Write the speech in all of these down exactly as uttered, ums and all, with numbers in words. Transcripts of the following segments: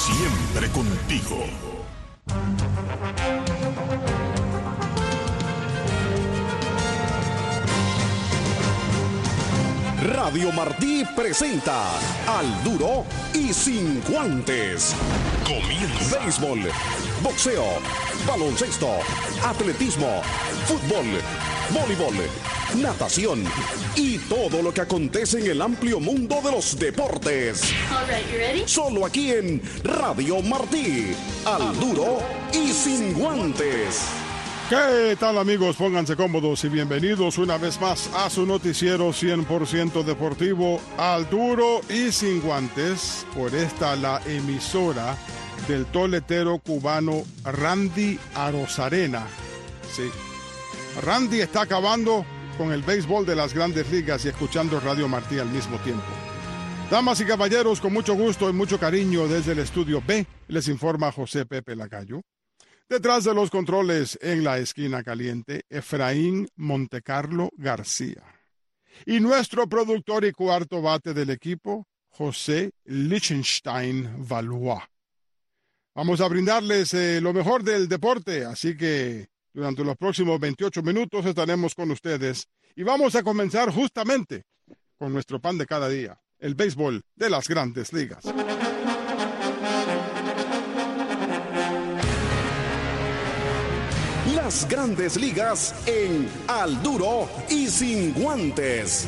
Siempre contigo. Radio Martí presenta Al Duro y Sin Guantes. Comienza. Béisbol, boxeo, baloncesto, atletismo, fútbol, voleibol, natación y todo lo que acontece en el amplio mundo de los deportes. All right, you ready? Solo aquí en Radio Martí. Al Duro y Sin Guantes. ¿Qué tal, amigos? Pónganse cómodos y bienvenidos una vez más a su noticiero cien por ciento deportivo, Al Duro y Sin Guantes, por esta la emisora del toletero cubano Randy Arozarena. Sí, Randy está acabando con el béisbol de las Grandes Ligas y escuchando Radio Martí al mismo tiempo. Damas y caballeros, con mucho gusto y mucho cariño desde el estudio B, les informa José Pepe Lacayo. Detrás de los controles, en la esquina caliente, Efraín Montecarlo García. Y nuestro productor y cuarto bate del equipo, José Lichtenstein Valois. Vamos a brindarles eh, lo mejor del deporte, así que durante los próximos veintiocho minutos estaremos con ustedes. Y vamos a comenzar justamente con nuestro pan de cada día, el béisbol de las Grandes Ligas. Las Grandes Ligas en Al Duro y Sin Guantes.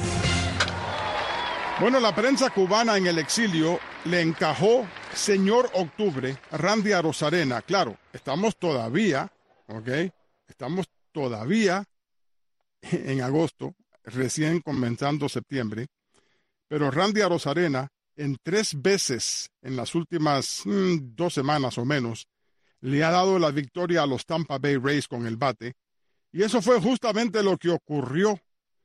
Bueno, la prensa cubana en el exilio le encajó Señor Octubre, Randy Arozarena. Claro, estamos todavía, ¿ok? Estamos todavía en agosto, recién comenzando septiembre. Pero Randy Arozarena, en tres veces en las últimas mmm, dos semanas o menos, le ha dado la victoria a los Tampa Bay Rays con el bate. Y eso fue justamente lo que ocurrió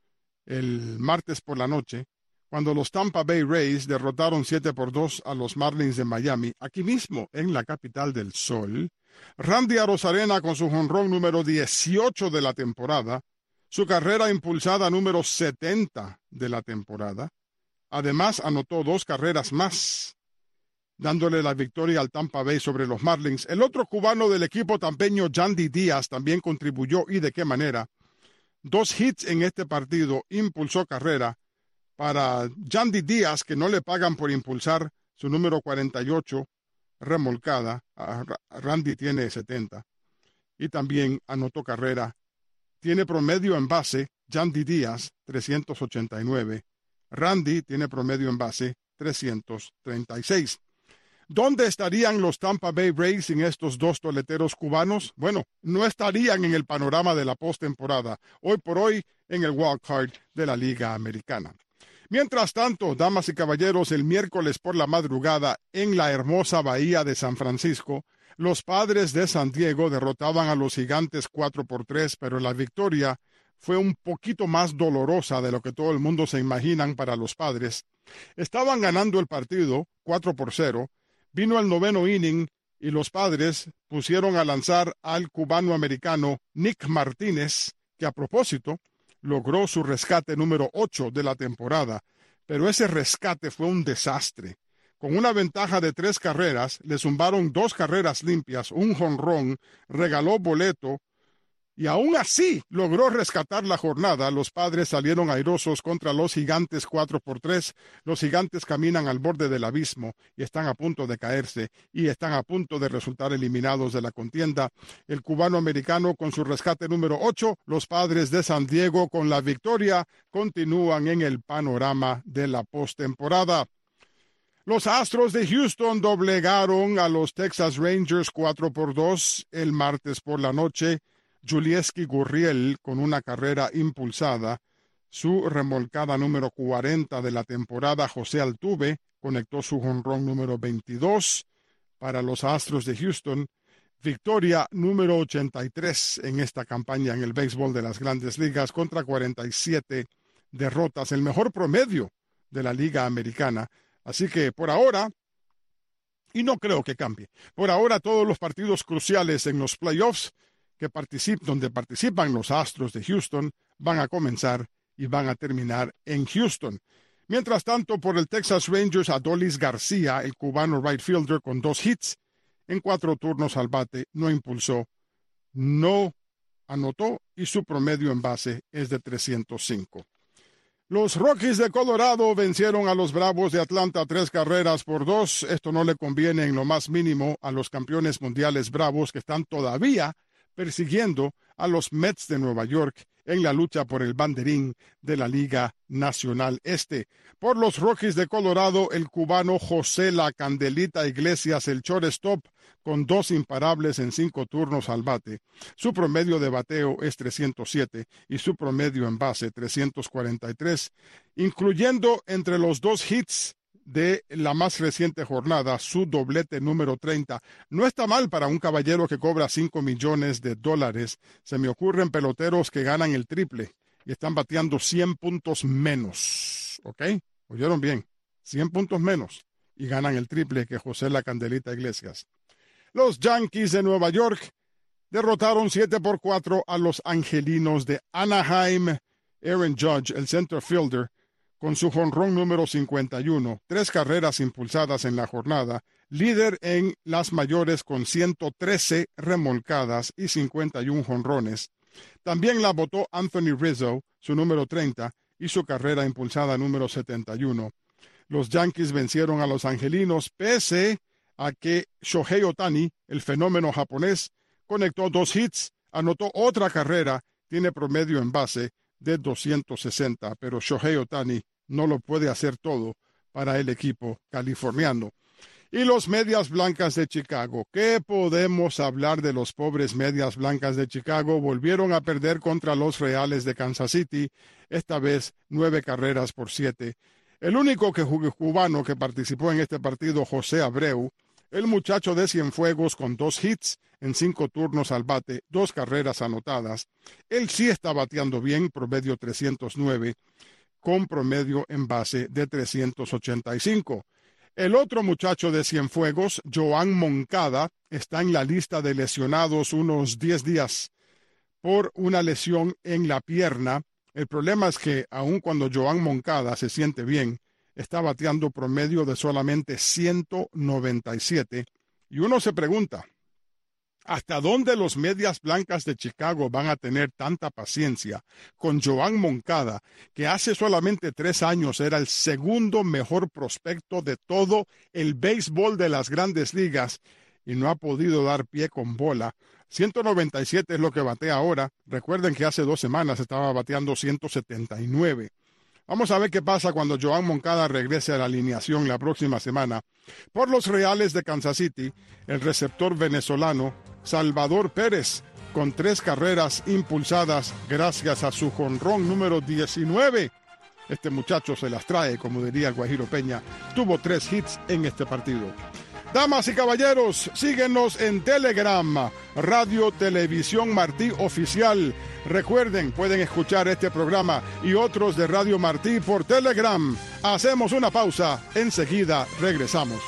el martes por la noche, cuando los Tampa Bay Rays derrotaron siete por dos a los Marlins de Miami, aquí mismo en la capital del sol. Randy Arozarena con su jonrón número dieciocho de la temporada, su carrera impulsada número setenta de la temporada. Además, anotó dos carreras más, dándole la victoria al Tampa Bay sobre los Marlins. El otro cubano del equipo tampeño, Yandy Díaz, también contribuyó, y de qué manera. Dos hits en este partido, impulsó carrera para Yandy Díaz, que no le pagan por impulsar, su número cuarenta y ocho, remolcada. Randy tiene setenta. Y también anotó carrera. Tiene promedio en base, Yandy Díaz, trescientos ochenta y nueve. Randy tiene promedio en base, trescientos treinta y seis. ¿Dónde estarían los Tampa Bay Rays sin estos dos toleteros cubanos? Bueno, no estarían en el panorama de la postemporada, hoy por hoy en el wild card de la Liga Americana. Mientras tanto, damas y caballeros, el miércoles por la madrugada en la hermosa bahía de San Francisco, los Padres de San Diego derrotaban a los Gigantes cuatro por tres, pero la victoria fue un poquito más dolorosa de lo que todo el mundo se imaginan para los Padres. Estaban ganando el partido cuatro por cero. Vino el noveno inning y los Padres pusieron a lanzar al cubano-americano Nick Martínez, que a propósito logró su rescate número ocho de la temporada. Pero ese rescate fue un desastre. Con una ventaja de tres carreras, le zumbaron dos carreras limpias, un jonrón, regaló boleto, y aún así logró rescatar la jornada. Los Padres salieron airosos contra los Gigantes cuatro por tres. Los Gigantes caminan al borde del abismo y están a punto de caerse y están a punto de resultar eliminados de la contienda. El cubano-americano con su rescate número ocho. Los Padres de San Diego con la victoria continúan en el panorama de la postemporada. Los Astros de Houston doblegaron a los Texas Rangers cuatro por dos el martes por la noche. Julieski Gurriel con una carrera impulsada. Su remolcada número cuarenta de la temporada, José Altuve, conectó su jonrón número veintidós para los Astros de Houston. Victoria número ochenta y tres en esta campaña en el béisbol de las Grandes Ligas contra cuarenta y siete derrotas, el mejor promedio de la Liga Americana. Así que por ahora, y no creo que cambie, por ahora todos los partidos cruciales en los playoffs que particip- donde participan los Astros de Houston van a comenzar y van a terminar en Houston. Mientras tanto, por el Texas Rangers, Adolis García, el cubano right fielder, con dos hits en cuatro turnos al bate, no impulsó, no anotó y su promedio en base es de trescientos cinco. Los Rockies de Colorado vencieron a los Bravos de Atlanta tres carreras por dos. Esto no le conviene en lo más mínimo a los campeones mundiales Bravos, que están todavía persiguiendo a los Mets de Nueva York en la lucha por el banderín de la Liga Nacional Este. Por los Rockies de Colorado, el cubano José La Candelita Iglesias, el shortstop, con dos imparables en cinco turnos al bate. Su promedio de bateo es trescientos siete y su promedio en base trescientos cuarenta y tres, incluyendo entre los dos hits de la más reciente jornada, su doblete número treinta. No está mal para un caballero que cobra cinco millones de dólares. Se me ocurren peloteros que ganan el triple y están bateando cien puntos menos. ¿Ok? ¿Oyeron bien? cien puntos menos y ganan el triple que José La Candelita Iglesias. Los Yankees de Nueva York derrotaron siete por cuatro a los Angelinos de Anaheim. Aaron Judge, el center fielder, con su jonrón número cincuenta y uno, tres carreras impulsadas en la jornada, líder en las mayores con ciento trece remolcadas y cincuenta y uno jonrones. También la botó Anthony Rizzo, su número treinta, y su carrera impulsada número setenta y uno. Los Yankees vencieron a los Angelinos pese a que Shohei Ohtani, el fenómeno japonés, conectó dos hits, anotó otra carrera, tiene promedio en base de doscientos sesenta, pero Shohei Ohtani no lo puede hacer todo para el equipo californiano. Y los Medias Blancas de Chicago, ¿qué podemos hablar de los pobres Medias Blancas de Chicago? Volvieron a perder contra los Reales de Kansas City, esta vez nueve carreras por siete. El único que jugó cubano que participó en este partido, José Abreu, el muchacho de Cienfuegos con dos hits en cinco turnos al bate, dos carreras anotadas. Él sí está bateando bien, promedio trescientos nueve, con promedio en base de trescientos ochenta y cinco. El otro muchacho de Cienfuegos, Joan Moncada, está en la lista de lesionados unos diez días por una lesión en la pierna. El problema es que aun cuando Joan Moncada se siente bien, está bateando promedio de solamente ciento noventa y siete. Y uno se pregunta, ¿hasta dónde los Medias Blancas de Chicago van a tener tanta paciencia con Joan Moncada, que hace solamente tres años era el segundo mejor prospecto de todo el béisbol de las grandes ligas y no ha podido dar pie con bola? ciento noventa y siete es lo que batea ahora. Recuerden que hace dos semanas estaba bateando ciento setenta y nueve. Vamos a ver qué pasa cuando Joan Moncada regrese a la alineación la próxima semana. Por los Reales de Kansas City, el receptor venezolano Salvador Pérez, con tres carreras impulsadas gracias a su jonrón número diecinueve. Este muchacho se las trae, como diría el Guajiro Peña. Tuvo tres hits en este partido. Damas y caballeros, síguenos en Telegram, Radio Televisión Martí Oficial. Recuerden, pueden escuchar este programa y otros de Radio Martí por Telegram. Hacemos una pausa, enseguida regresamos.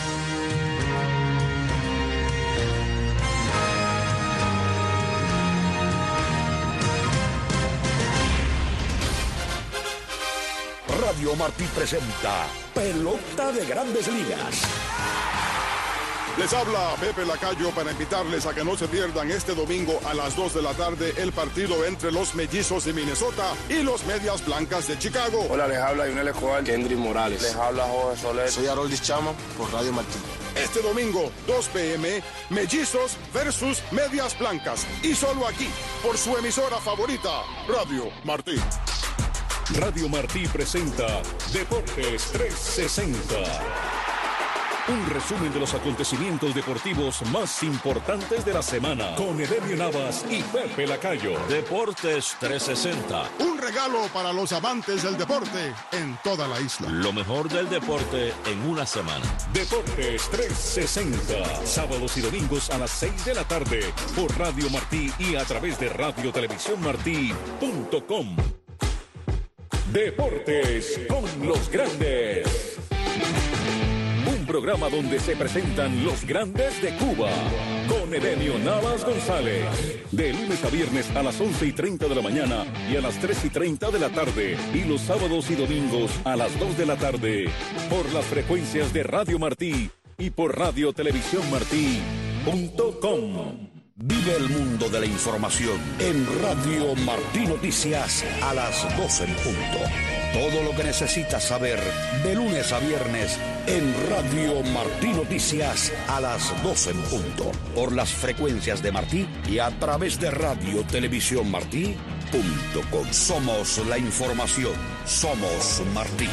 Radio Martí presenta Pelota de Grandes Ligas. Les habla Pepe Lacayo para invitarles a que no se pierdan este domingo a las dos de la tarde el partido entre los Mellizos de Minnesota y los Medias Blancas de Chicago. Hola, les habla Yunel Escobar, Kendry Morales. Les habla Jorge Soler. Soy Haroldis Chama por Radio Martí. Este domingo, dos pe eme, Mellizos versus Medias Blancas. Y solo aquí, por su emisora favorita, Radio Martí. Radio Martí presenta Deportes trescientos sesenta. Un resumen de los acontecimientos deportivos más importantes de la semana con Edenio Navas y Pepe Lacayo. Deportes trescientos sesenta. Un regalo para los amantes del deporte en toda la isla. Lo mejor del deporte en una semana. Deportes trescientos sesenta. Sábados y domingos a las seis de la tarde por Radio Martí y a través de radio televisión martí punto com. Deportes con los grandes. programa donde se presentan los grandes de Cuba. Con Edenio Navas González. De lunes a viernes a las once y treinta de la mañana y a las tres y treinta de la tarde. Y los sábados y domingos a las dos de la tarde. Por las frecuencias de Radio Martí y por radio televisión martí punto com. Vive el mundo de la información en Radio Martí Noticias a las doce en punto. Todo lo que necesitas saber de lunes a viernes en Radio Martí Noticias a las doce en punto. Por las frecuencias de Martí y a través de radio televisión martí punto com. Somos la información. Somos Martí.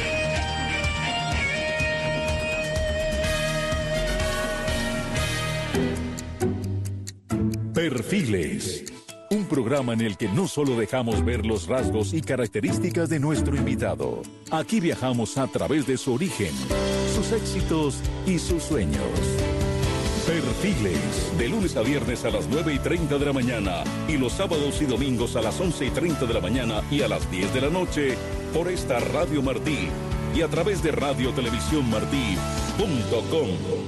Perfiles. Un programa en el que no solo dejamos ver los rasgos y características de nuestro invitado. Aquí viajamos a través de su origen, sus éxitos y sus sueños. Perfiles. De lunes a viernes a las nueve y treinta de la mañana y los sábados y domingos a las once y treinta de la mañana y a las diez de la noche por esta Radio Martí y a través de radio televisión martí punto com.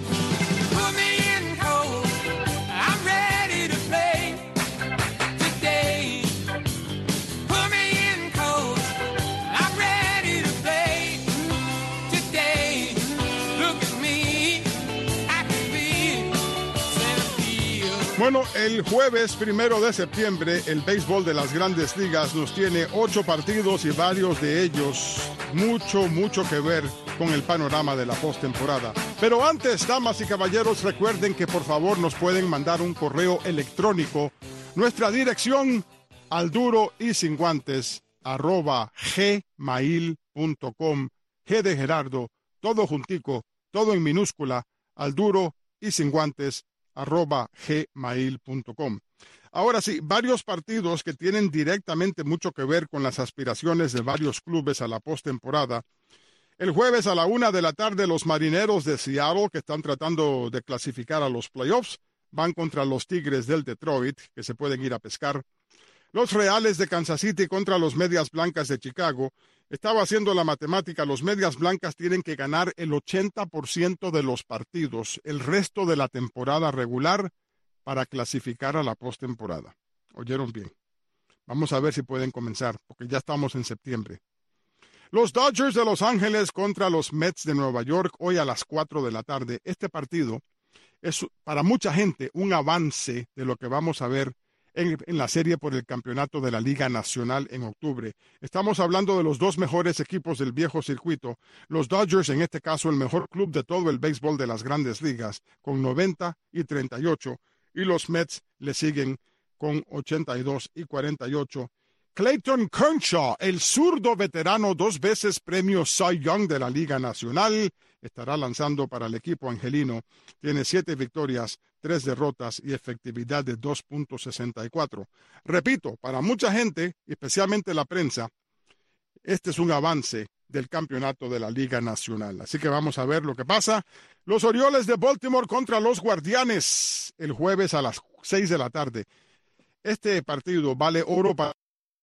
Bueno, el jueves primero de septiembre, el béisbol de las Grandes Ligas nos tiene ocho partidos y varios de ellos mucho, mucho que ver con el panorama de la postemporada. Pero antes, damas y caballeros, recuerden que por favor nos pueden mandar un correo electrónico. Nuestra dirección, al duro y sin guantes, arroba gmail punto com. G de Gerardo, todo juntico, todo en minúscula, al duro y sin guantes, arroba gmail punto com. Ahora sí, varios partidos que tienen directamente mucho que ver con las aspiraciones de varios clubes a la postemporada. El jueves a la una de la tarde, los Marineros de Seattle, que están tratando de clasificar a los playoffs, van contra los Tigres del Detroit, que se pueden ir a pescar. Los Reales de Kansas City contra los Medias Blancas de Chicago. Estaba haciendo la matemática, los Medias Blancas tienen que ganar el ochenta por ciento de los partidos, el resto de la temporada regular, para clasificar a la postemporada. ¿Oyeron bien? Vamos a ver si pueden comenzar, porque ya estamos en septiembre. Los Dodgers de Los Ángeles contra los Mets de Nueva York, hoy a las cuatro de la tarde. Este partido es para mucha gente un avance de lo que vamos a ver En, en la serie por el campeonato de la Liga Nacional en octubre. Estamos hablando de los dos mejores equipos del viejo circuito. Los Dodgers, en este caso, el mejor club de todo el béisbol de las Grandes Ligas, con noventa y treinta y ocho, y los Mets le siguen con ochenta y dos y cuarenta y ocho. Clayton Kershaw, el zurdo veterano, dos veces premio Cy Young de la Liga Nacional, estará lanzando para el equipo angelino. Tiene siete victorias, tres derrotas y efectividad de dos punto sesenta y cuatro. Repito, para mucha gente, especialmente la prensa, este es un avance del campeonato de la Liga Nacional. Así que vamos a ver lo que pasa. Los Orioles de Baltimore contra los Guardianes, el jueves a las seis de la tarde. Este partido vale oro para...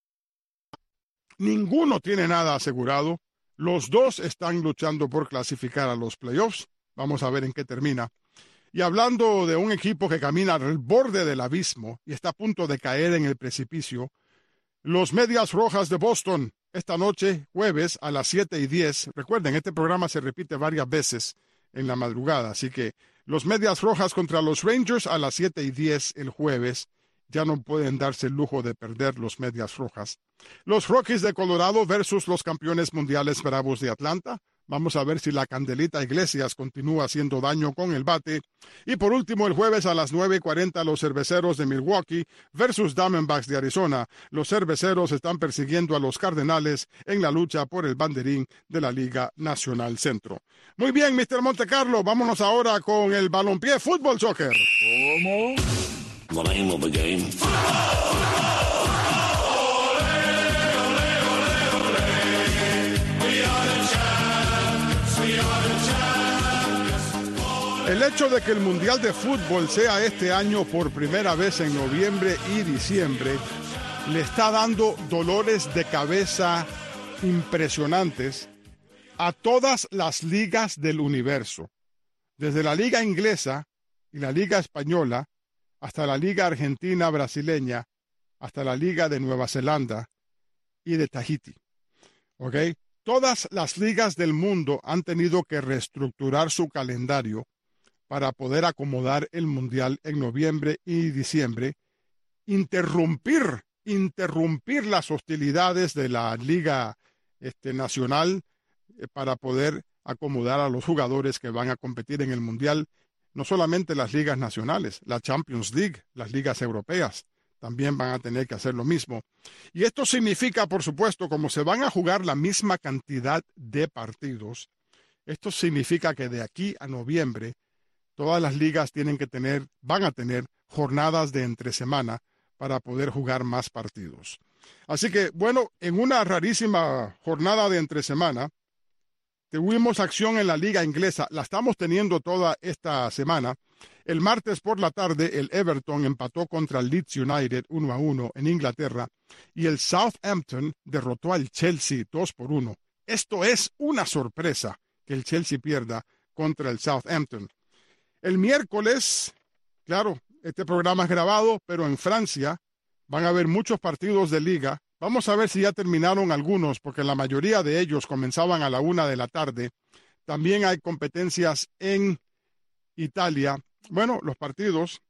Ninguno tiene nada asegurado. Los dos están luchando por clasificar a los playoffs. Vamos a ver en qué termina. Y hablando de un equipo que camina al borde del abismo y está a punto de caer en el precipicio, los Medias Rojas de Boston, esta noche, jueves, a las siete y diez. Recuerden, este programa se repite varias veces en la madrugada, así que los Medias Rojas contra los Rangers a las siete y diez el jueves. Ya no pueden darse el lujo de perder los Medias Rojas. Los Rockies de Colorado versus los campeones mundiales Bravos de Atlanta. Vamos a ver si la Candelita Iglesias continúa haciendo daño con el bate. Y por último, el jueves a las nueve y cuarenta, los Cerveceros de Milwaukee versus Diamondbacks de Arizona. Los Cerveceros están persiguiendo a los Cardenales en la lucha por el banderín de la Liga Nacional Centro. Muy bien, mister Montecarlo, vámonos ahora con el balompié fútbol soccer. ¿Cómo? The name of the game. El hecho de que el Mundial de Fútbol sea este año por primera vez en noviembre y diciembre le está dando dolores de cabeza impresionantes a todas las ligas del universo, desde la liga inglesa y la liga española, hasta la liga argentina brasileña, hasta la liga de Nueva Zelanda y de Tahití. ¿Ok? Todas las ligas del mundo han tenido que reestructurar su calendario para poder acomodar el Mundial en noviembre y diciembre, interrumpir, interrumpir las hostilidades de la Liga este, Nacional eh, para poder acomodar a los jugadores que van a competir en el Mundial, no solamente las ligas nacionales, la Champions League, las ligas europeas, también van a tener que hacer lo mismo. Y esto significa, por supuesto, como se van a jugar la misma cantidad de partidos, esto significa que de aquí a noviembre, todas las ligas tienen que tener, van a tener jornadas de entre semana para poder jugar más partidos. Así que, bueno, en una rarísima jornada de entre semana, tuvimos acción en la liga inglesa, la estamos teniendo toda esta semana. El martes por la tarde, el Everton empató contra el Leeds United uno a uno en Inglaterra y el Southampton derrotó al Chelsea dos por uno. Esto es una sorpresa que el Chelsea pierda contra el Southampton. El miércoles, claro, este programa es grabado, pero en Francia van a haber muchos partidos de liga. Vamos a ver si ya terminaron algunos, porque la mayoría de ellos comenzaban a la una de la tarde. También hay competencias en Italia. Bueno, los partidos,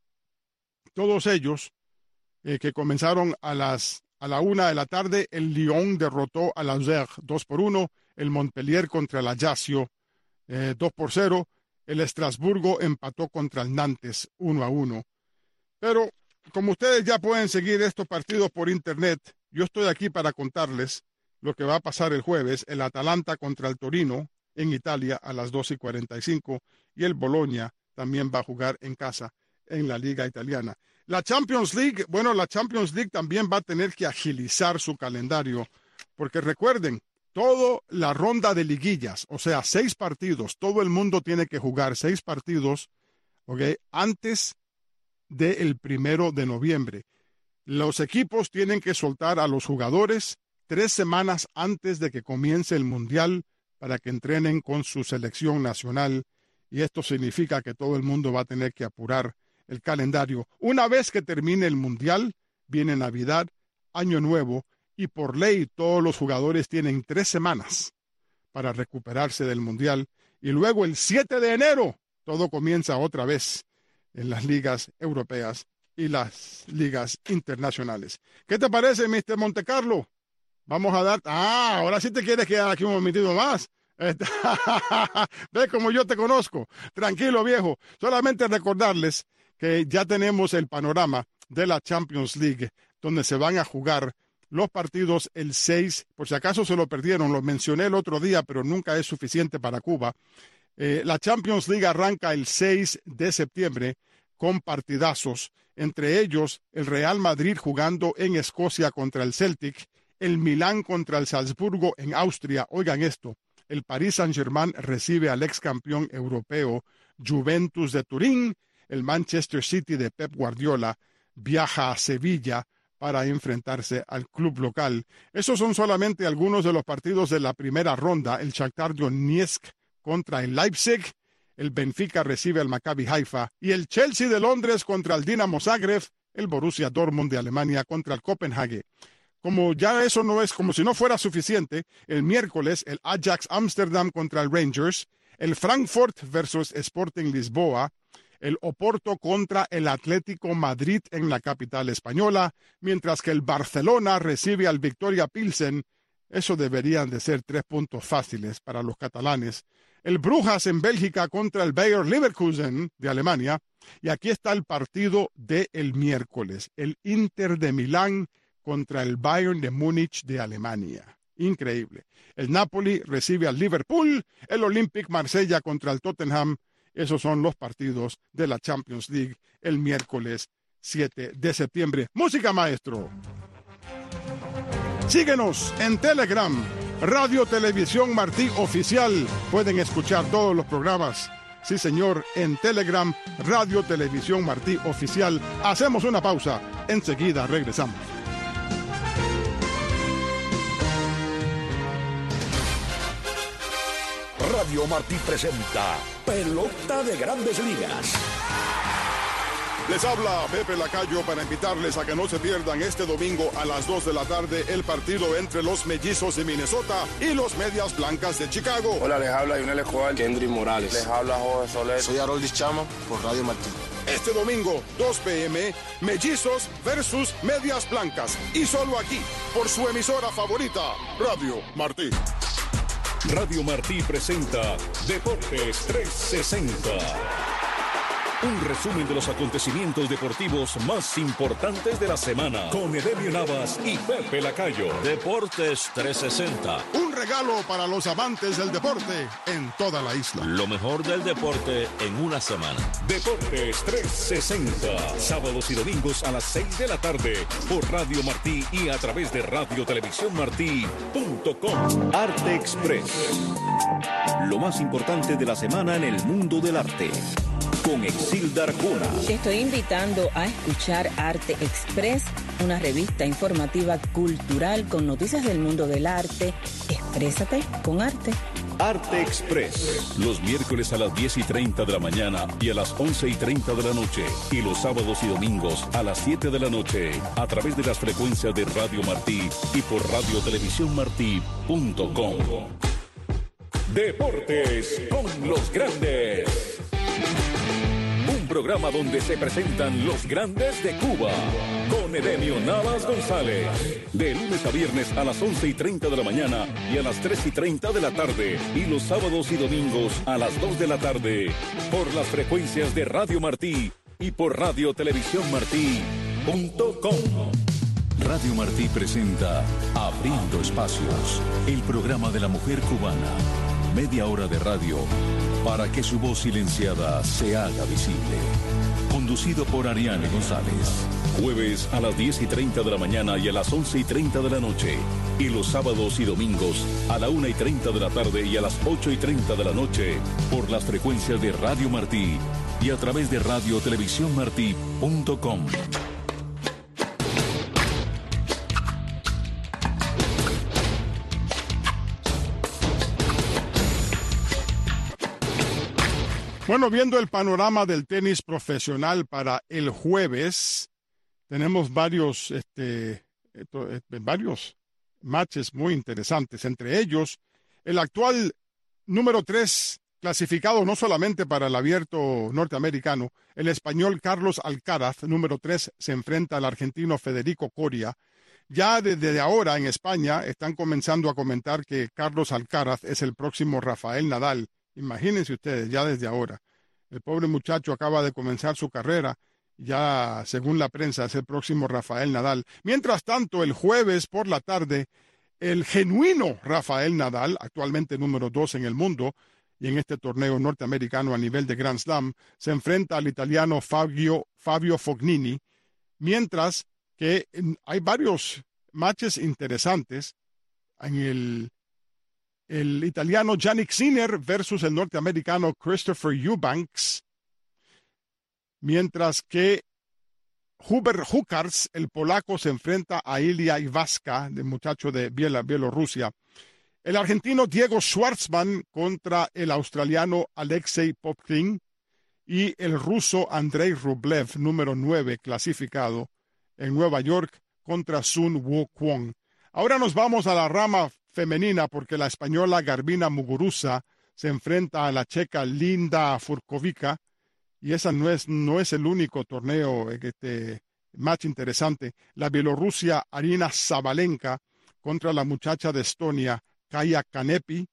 todos ellos eh, que comenzaron a las a la una de la tarde, el Lyon derrotó a la Auxerre dos por uno, el Montpellier contra el Ajaccio eh, dos por cero, el Estrasburgo empató contra el Nantes uno a uno. Pero como ustedes ya pueden seguir estos partidos por internet, yo estoy aquí para contarles lo que va a pasar el jueves, el Atalanta contra el Torino en Italia a las dos y cuarenta y cinco y el Bologna también va a jugar en casa en la Liga Italiana. La Champions League, bueno, la Champions League también va a tener que agilizar su calendario, porque recuerden, toda la ronda de liguillas, o sea, seis partidos, todo el mundo tiene que jugar seis partidos, ¿ok?, antes del primero de noviembre. Los equipos tienen que soltar a los jugadores tres semanas antes de que comience el Mundial para que entrenen con su selección nacional, y esto significa que todo el mundo va a tener que apurar el calendario. Una vez que termine el Mundial, viene Navidad, Año Nuevo, y por ley todos los jugadores tienen tres semanas para recuperarse del Mundial, y luego el siete de enero todo comienza otra vez en las ligas europeas y las ligas internacionales. ¿Qué te parece, mister Montecarlo? Vamos a dar... Ah, ahora sí te quieres quedar aquí un momentito más. Ve como yo te conozco. Tranquilo, viejo. Solamente recordarles que ya tenemos el panorama de la Champions League, donde se van a jugar los partidos el seis. Por si acaso se lo perdieron, lo mencioné el otro día, pero nunca es suficiente para Cuba. Eh, la Champions League arranca el seis de septiembre con partidazos, entre ellos el Real Madrid jugando en Escocia contra el Celtic, el Milán contra el Salzburgo en Austria. Oigan esto, el Paris Saint-Germain recibe al ex campeón europeo Juventus de Turín, el Manchester City de Pep Guardiola viaja a Sevilla para enfrentarse al club local. Esos son solamente algunos de los partidos de la primera ronda. El Shakhtar Donetsk contra el Leipzig, el Benfica recibe al Maccabi Haifa y el Chelsea de Londres contra el Dinamo Zagreb, el Borussia Dortmund de Alemania contra el Copenhague. Como ya eso no es, como si no fuera suficiente, el miércoles el Ajax Amsterdam contra el Rangers, el Frankfurt versus Sporting Lisboa, el Oporto contra el Atlético Madrid en la capital española, mientras que el Barcelona recibe al Victoria Pilsen. Eso deberían de ser tres puntos fáciles para los catalanes. El Brujas en Bélgica contra el Bayer Leverkusen de Alemania. Y aquí está el partido del miércoles, el Inter de Milán contra el Bayern de Múnich de Alemania. Increíble. El Napoli recibe al Liverpool, el Olympique Marsella contra el Tottenham. Esos son los partidos de la Champions League el miércoles siete de septiembre. Música, maestro. Síguenos en Telegram, Radio Televisión Martí Oficial. Pueden escuchar todos los programas. Sí, señor, en Telegram, Radio Televisión Martí Oficial. Hacemos una pausa. Enseguida regresamos. Radio Martí presenta Pelota de Grandes Ligas. Les habla Pepe Lacayo para invitarles a que no se pierdan este domingo a las dos de la tarde el partido entre los Mellizos de Minnesota y los Medias Blancas de Chicago. Hola, les habla Yunel Escobar, Kendry Morales. Les habla Jorge Soler. Soy Haroldis Chama por Radio Martí. Este domingo, dos pe eme, Mellizos versus Medias Blancas. Y solo aquí, por su emisora favorita, Radio Martí. Radio Martí presenta Deportes trescientos sesenta. Un resumen de los acontecimientos deportivos más importantes de la semana con Edenio Navas y Pepe Lacayo. Deportes trescientos sesenta. Un regalo para los amantes del deporte en toda la isla. Lo mejor del deporte en una semana. Deportes trescientos sesenta. Sábados y domingos a las seis de la tarde por Radio Martí y a través de radio televisión martí punto com. Arte Express. Lo más importante de la semana en el mundo del arte. Con Exilda Arjona. Te estoy invitando a escuchar Arte Express, una revista informativa cultural con noticias del mundo del arte. Exprésate con arte. Arte Express, los miércoles a las diez y treinta de la mañana y a las once y treinta de la noche. Y los sábados y domingos a las siete de la noche, a través de las frecuencias de Radio Martí y por radio televisión martí punto com. Deportes con los grandes. Un programa donde se presentan los grandes de Cuba. Con Edenio Navas González. De lunes a viernes a las once y treinta de la mañana y a las tres y treinta de la tarde. Y los sábados y domingos a las dos de la tarde. Por las frecuencias de Radio Martí y por radio televisión martí punto com. Radio Martí presenta Abriendo Espacios, el programa de la mujer cubana. Media hora de radio para que su voz silenciada se haga visible. Conducido por Ariane González. Jueves a las diez y treinta de la mañana y a las once y treinta de la noche. Y los sábados y domingos a la una y treinta de la tarde y a las ocho y treinta de la noche. Por las frecuencias de Radio Martí y a través de radio televisión martí punto com. Bueno, viendo el panorama del tenis profesional para el jueves, tenemos varios, este, varios matches muy interesantes. Entre ellos, el actual número tres clasificado no solamente para el abierto norteamericano, el español Carlos Alcaraz, número tres, se enfrenta al argentino Federico Coria. Ya desde ahora en España están comenzando a comentar que Carlos Alcaraz es el próximo Rafael Nadal. Imagínense ustedes, ya desde ahora. El pobre muchacho acaba de comenzar su carrera, ya según la prensa es el próximo Rafael Nadal. Mientras tanto, el jueves por la tarde, el genuino Rafael Nadal, actualmente número dos en el mundo, y en este torneo norteamericano a nivel de Grand Slam, se enfrenta al italiano Fabio, Fabio Fognini, mientras que hay varios matches interesantes en el El italiano Jannik Sinner versus el norteamericano Christopher Eubanks, mientras que Hubert Hurkacz, el polaco, se enfrenta a Ilya Ivaska, el muchacho de Bielorrusia. El argentino Diego Schwartzman contra el australiano Alexei Popkin y el ruso Andrei Rublev, número nueve clasificado en Nueva York, contra Sun Wukong. Ahora nos vamos a la rama femenina porque la española Garbina Muguruza se enfrenta a la checa Linda Furkovica y esa no es, no es el único torneo, este match interesante. La Bielorrusia Arina Sabalenka contra la muchacha de Estonia Kaya Kanepi.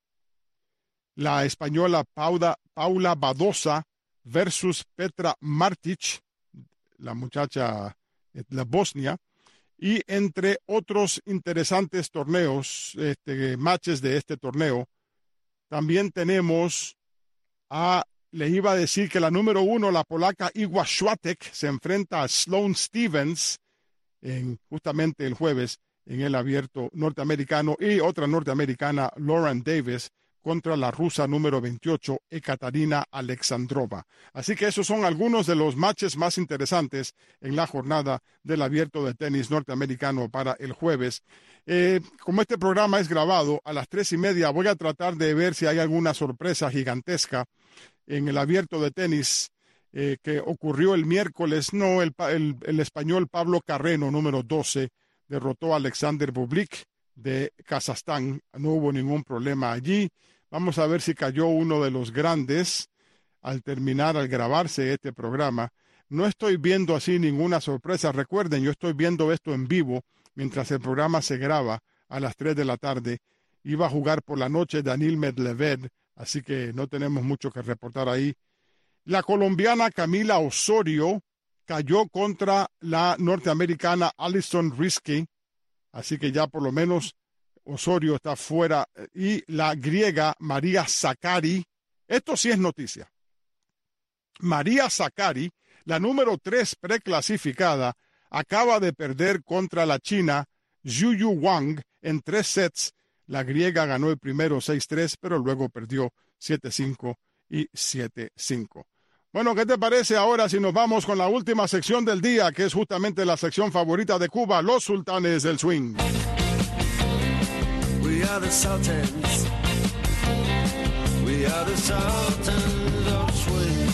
La española Paula, Paula Badosa versus Petra Martic, la muchacha de la Bosnia. Y entre otros interesantes torneos, este, matches de este torneo, también tenemos a, le iba a decir que la número uno, la polaca Iga Świątek, se enfrenta a Sloane Stevens en, justamente el jueves en el abierto norteamericano, y otra norteamericana, Lauren Davis, contra la rusa número veintiocho, Ekaterina Alexandrova. Así que esos son algunos de los matches más interesantes en la jornada del abierto de tenis norteamericano para el jueves. Eh, como este programa es grabado, a las tres y media voy a tratar de ver si hay alguna sorpresa gigantesca en el abierto de tenis eh, que ocurrió el miércoles. No, el, el, el español Pablo Carreno, número doce, derrotó a Alexander Bublik de Kazajstán. No hubo ningún problema allí. Vamos a ver si cayó uno de los grandes al terminar, al grabarse este programa. No estoy viendo así ninguna sorpresa. Recuerden, yo estoy viendo esto en vivo mientras el programa se graba a las tres de la tarde. Iba a jugar por la noche Daniil Medvedev, así que no tenemos mucho que reportar ahí. La colombiana Camila Osorio cayó contra la norteamericana Alison Risky, así que ya por lo menos Osorio está fuera. Y la griega María Sakkari, esto sí es noticia. María Sakkari, la número tres preclasificada, acaba de perder contra la china Juyu Wang en tres sets. La griega ganó el primero seis tres, pero luego perdió siete cinco y siete cinco. Bueno, ¿qué te parece ahora si nos vamos con la última sección del día, que es justamente la sección favorita de Cuba, los sultanes del swing? We are the sultans. We are the sultans of swing.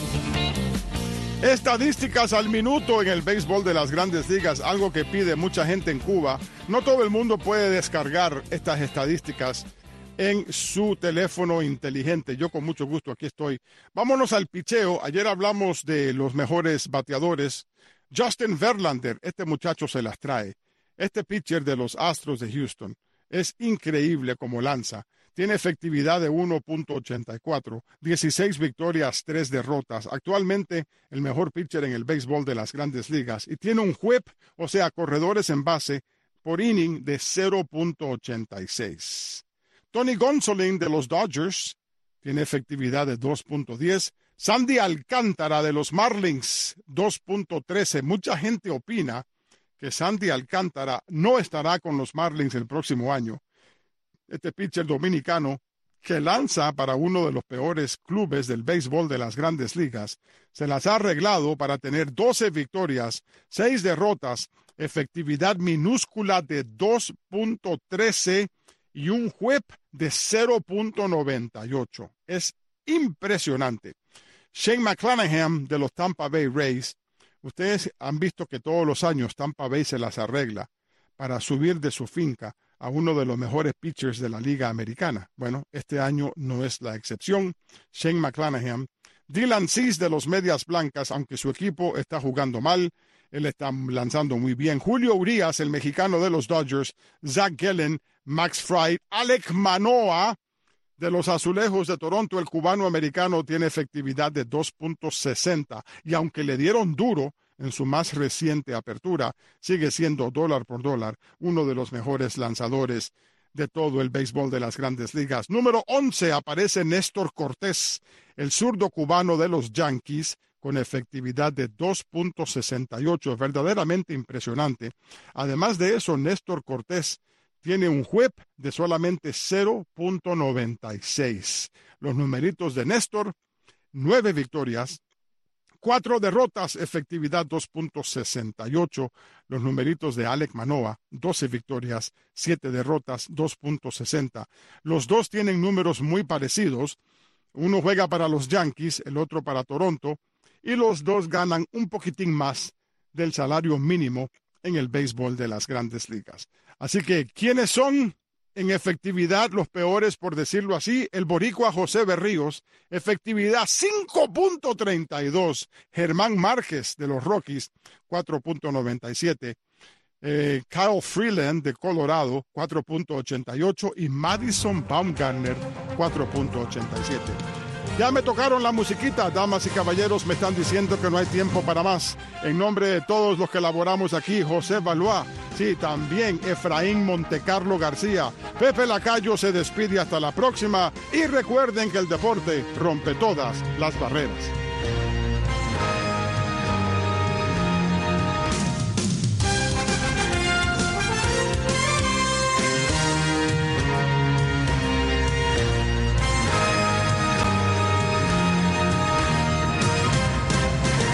Estadísticas al minuto en el béisbol de las Grandes Ligas, algo que pide mucha gente en Cuba. No todo el mundo puede descargar estas estadísticas en su teléfono inteligente. Yo con mucho gusto aquí estoy. Vámonos al picheo. Ayer hablamos de los mejores bateadores. Justin Verlander, este muchacho se las trae. Este pitcher de los Astros de Houston es increíble como lanza. Tiene efectividad de uno punto ochenta y cuatro, dieciséis victorias, tres derrotas. Actualmente el mejor pitcher en el béisbol de las Grandes Ligas. Y tiene un whip, o sea, corredores en base por inning de cero punto ochenta y seis. Tony Gonsolin de los Dodgers tiene efectividad de dos punto diez. Sandy Alcántara de los Marlins, dos punto trece. Mucha gente opina que Sandy Alcántara no estará con los Marlins el próximo año. Este pitcher dominicano que lanza para uno de los peores clubes del béisbol de las Grandes Ligas, se las ha arreglado para tener doce victorias, seis derrotas, efectividad minúscula de dos punto trece y un whip de cero punto noventa y ocho. Es impresionante. Shane McClanahan de los Tampa Bay Rays. Ustedes han visto que todos los años Tampa Bay se las arregla para subir de su finca a uno de los mejores pitchers de la Liga Americana. Bueno, este año no es la excepción. Shane McClanahan. Dylan Cease de los Medias Blancas, aunque su equipo está jugando mal, él está lanzando muy bien. Julio Urias, el mexicano de los Dodgers. Zach Gallen, Max Fried. Alek Manoah de los Azulejos de Toronto, el cubano-americano, tiene efectividad de dos punto sesenta. Y aunque le dieron duro en su más reciente apertura, sigue siendo dólar por dólar uno de los mejores lanzadores de todo el béisbol de las Grandes Ligas. Número once aparece Néstor Cortés, el zurdo cubano de los Yankees, con efectividad de dos punto sesenta y ocho. Verdaderamente impresionante. Además de eso, Néstor Cortés tiene un whip de solamente cero punto noventa y seis. Los numeritos de Néstor: nueve victorias, cuatro derrotas, efectividad dos punto sesenta y ocho. Los numeritos de Alek Manoah: doce victorias, siete derrotas, dos punto sesenta. Los dos tienen números muy parecidos. Uno juega para los Yankees, el otro para Toronto, y los dos ganan un poquitín más del salario mínimo en el béisbol de las Grandes Ligas. Así que, ¿quiénes son en efectividad los peores, por decirlo así? El boricua José Berríos, efectividad cinco punto treinta y dos. Germán Márquez de los Rockies, cuatro punto noventa y siete. Eh, Kyle Freeland de Colorado, cuatro punto ochenta y ocho. Y Madison Bumgarner, cuatro punto ochenta y siete. Ya me tocaron la musiquita, damas y caballeros, me están diciendo que no hay tiempo para más. En nombre de todos los que laboramos aquí, José Valois, sí, también Efraín Montecarlo García, Pepe Lacayo se despide hasta la próxima y recuerden que el deporte rompe todas las barreras.